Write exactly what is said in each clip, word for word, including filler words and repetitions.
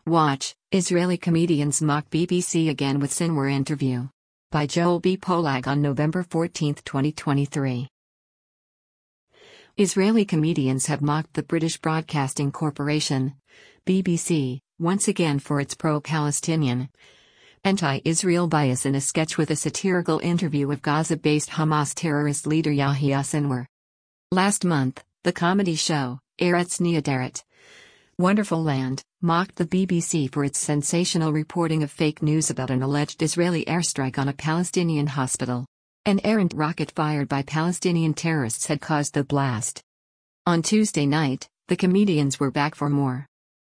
Watch, Israeli comedians mock B B C again with Sinwar interview. By Joel B. Polak on November fourteenth, twenty twenty-three. Israeli comedians have mocked the British Broadcasting Corporation, B B C, once again for its pro-Palestinian, anti-Israel bias in a sketch with a satirical interview of Gaza-based Hamas terrorist leader Yahya Sinwar. Last month, the comedy show, Eretz Nehederet, Wonderful Land, mocked the B B C for its sensational reporting of fake news about an alleged Israeli airstrike on a Palestinian hospital. An errant rocket fired by Palestinian terrorists had caused the blast. On Tuesday night, the comedians were back for more.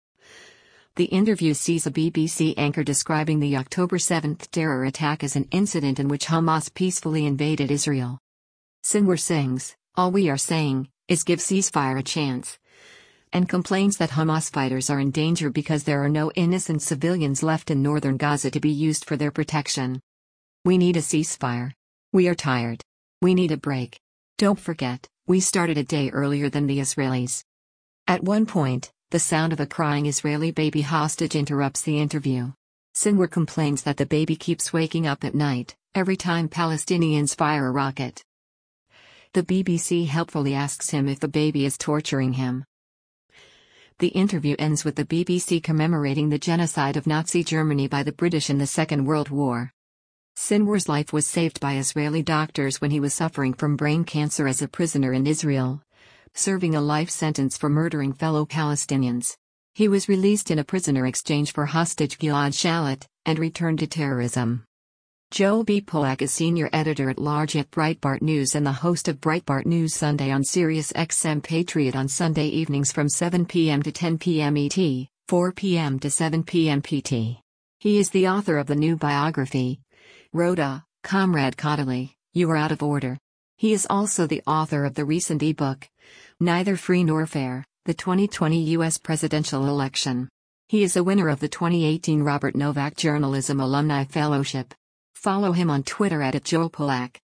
The interview sees a B B C anchor describing the October seventh terror attack as an incident in which Hamas peacefully invaded Israel. Sinwar sings, "All we are saying is give ceasefire a chance," and complains that Hamas fighters are in danger because there are no innocent civilians left in northern Gaza to be used for their protection. "We need a ceasefire. We are tired. We need a break. Don't forget, we started a day earlier than the Israelis." At one point, the sound of a crying Israeli baby hostage interrupts the interview. Sinwar complains that the baby keeps waking up at night, every time Palestinians fire a rocket. The B B C helpfully asks him if the baby is torturing him. The interview ends with the B B C commemorating the genocide of Nazi Germany by the British in the Second World War. Sinwar's life was saved by Israeli doctors when he was suffering from brain cancer as a prisoner in Israel, serving a life sentence for murdering fellow Palestinians. He was released in a prisoner exchange for hostage Gilad Shalit, and returned to terrorism. Joel B. Polak is senior editor-at-large at Breitbart News and the host of Breitbart News Sunday on Sirius X M Patriot on Sunday evenings from seven p m to ten p m E T, four p m to seven p m P T. He is the author of the new biography, Rhoda, Comrade Kodaly, You Are Out of Order. He is also the author of the recent ebook, Neither Free Nor Fair, the twenty twenty U S Presidential Election. He is a winner of the twenty eighteen Robert Novak Journalism Alumni Fellowship. Follow him on Twitter at Joel Polak.